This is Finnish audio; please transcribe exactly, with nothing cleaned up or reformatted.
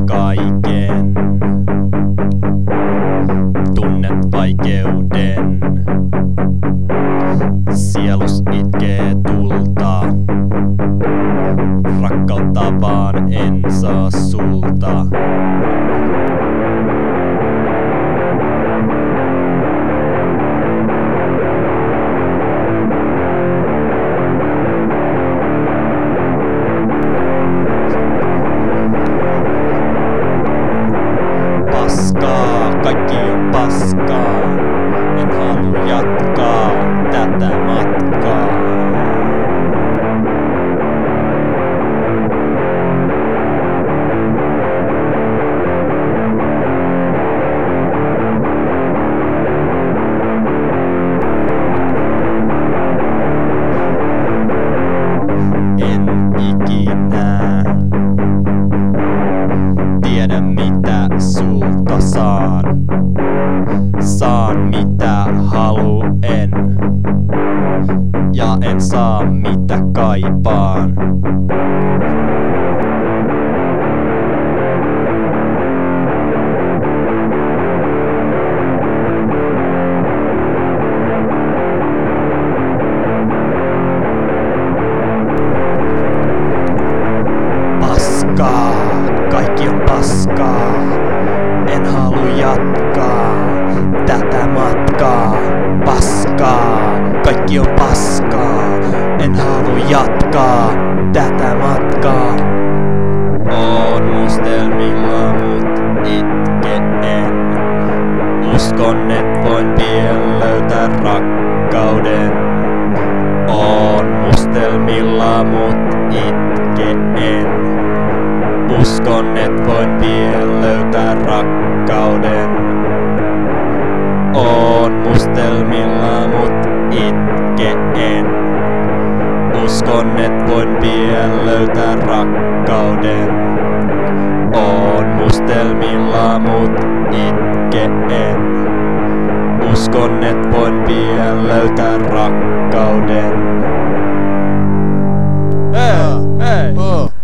kaiken. Tunnet vaikeuden. Sielus itkee tulta. Rakkautta vaan en saa sulta. Paskaa, kaikki on paskaa. En halua jatkaa tätä matkaa. En ikinä tiedä mitä sulta saan. Saan mitä haluen ja en saa mitä kaipaan. Paskaa, kaikki on paskaa. En halua jatkaa tätä matkaa. Paskaa, kaikki on paskaa. En halua jatkaa tätä matkaa. Oon mustelmilla mut itke en. Uskon et voin vielä löytää rakkauden. Oon mustelmilla mut itke en. Uskon et voin vielä löytää rakkauden. Oon mustelmilla mut itke en. Uskon et voin vielä löytää rakkauden. Oon mustelmilla mut itke en. Uskon et voin vielä löytää rakkauden. Hei, hei.